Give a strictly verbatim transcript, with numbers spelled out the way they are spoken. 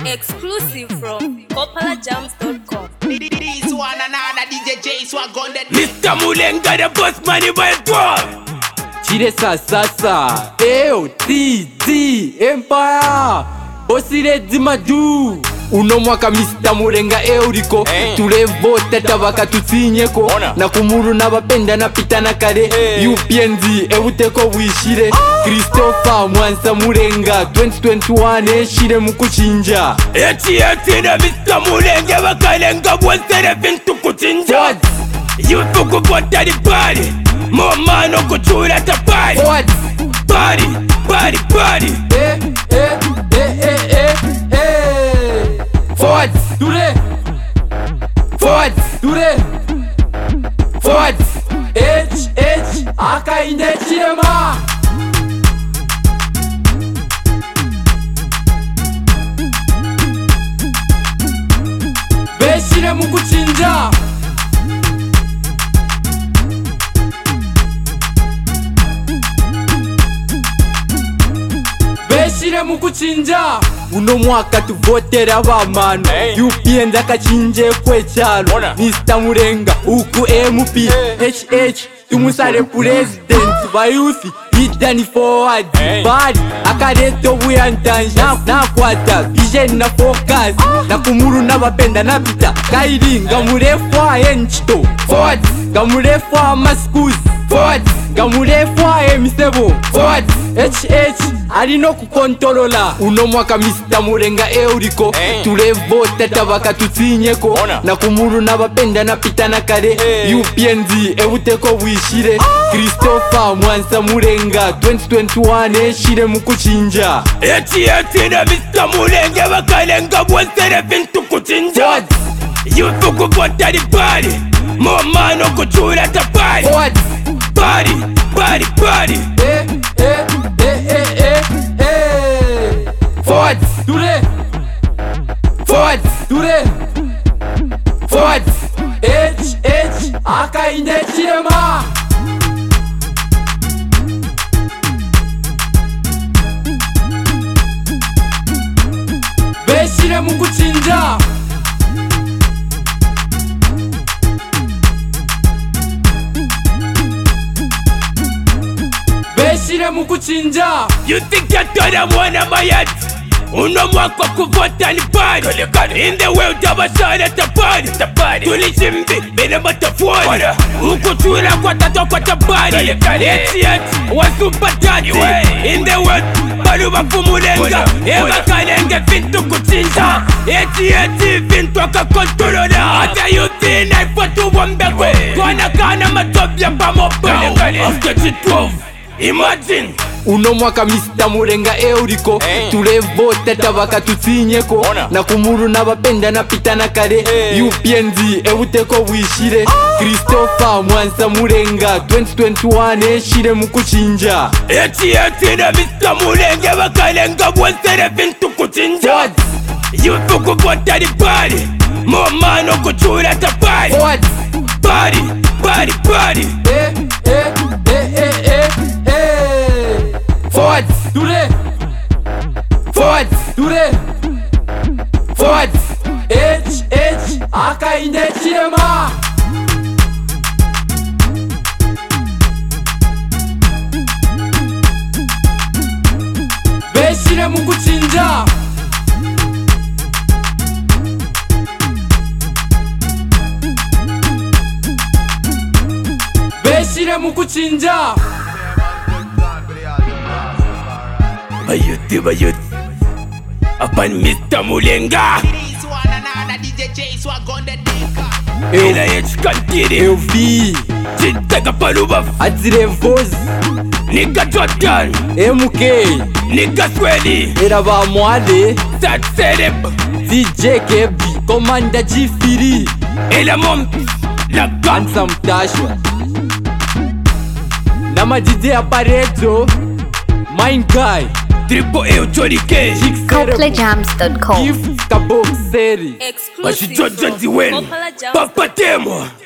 Exclusive from Copala Jams dot com. This one another D J J Swag on the Mister Mulenga, the boss money by twelve. Chile sa sa sa, eu T D Empire, Osire Dimadu. Uno mwaka Mister Mulenga Euriko hey. Tulevota tabaka tutinyeko Ona. Na kumuru na bapenda na pita na kare hey. U P N D euteko wishire oh. Christopher Mwansa Mulenga twenty twenty-one eshire mukuchinja Eti eti na Mister Mulenga bakalenga bwasere vintu kuchinja Yutu kubota di bari Momano kuchura tabari Bari, bari, bari Eh, eh, eh, eh, eh, eh Forward, today Forward, today Forward H, H, aka inde chirema Beshire mukuchinja Beshire mukuchinja Uno mwaka tuvotera bamano hey. U P N D akachinje kwechalo Mister Mulenga uku M P hey. H H tumusare president bayuthi idani forward hey. Bari akareto buyantanja na kwata vision na focus ah. Na kumuru na bapenda na pita kairi ngamurefwa enchito forward ngamurefwa maskus forward ngamurefwa emisebo forward H H alino kukontolola uno mwaka Mister Mulenga Euriko hey. Tulevota tabaka tutinyeko Ona. Na kumuru na bapenda na pita na kare hey. U P N D euteko wishire oh. Christopher Mwansa Mulenga twenty twenty-one eshire mukuchinja Eti eti na Mister Mulenga bakalenga bwasere vintu kuchinja Yutu kubota di bari Momano kuchura tabari Bari, bari, bari Eh, eh, eh, eh, eh, eh Forward, today Forward, today Forward H, H, aka inde chirema Beshire mukuchinja Beshire mukuchinja You think you're gonna wanna my head Uno mwaka kuvota ni bari In the world abasara tabari Tulishimbi bina matafuari Ukuchura kwa tato kwa tabari Eti eti wasupa tati In the world balu bafu Mulenga Eva kalenge vintu kuchinja Eti eti vintu akakontolola Ata yuti naifatu wambekwe Kwana kana matobya pamobao After G twelve Imagine Uno mwaka Mister Mulenga Euriko hey. Tulevota tabaka tutinyeko Ona. Na kumuru na bapenda na pita na kare hey. U P N D euteko wishire oh. Christopher Mwansa Mulenga twenty twenty-one eshire mukuchinja Eti eti na Mister Mulenga bakalenga bwasere vintu kuchinja Yutu kubota di bari Momano kuchura tabari Bari, bari, bari Eh, eh, eh, eh, eh, eh Forward, today Forward, today Forward H, H, aka inde chirema Beshire mukuchinja Beshire mukuchinja Bayuti bayuti Apan Mister Mulenga This one another D J J Swag on the deck Ila H kantiri Eu vi Chiteka paluba Adzire voz Nika Jordan M K Nika Swedi Era ba mwade Sat Serep D J Kebi Komanda Jifiri Ila mom Laka Handsome Tashwa Nama D J Aparejo Mind Guy Triple A Johnny K Copala Jams dot com. Gift Kabok Seri Exclusive Bashi Jojo from Ziwen Copala Jams dot com. Papa Temo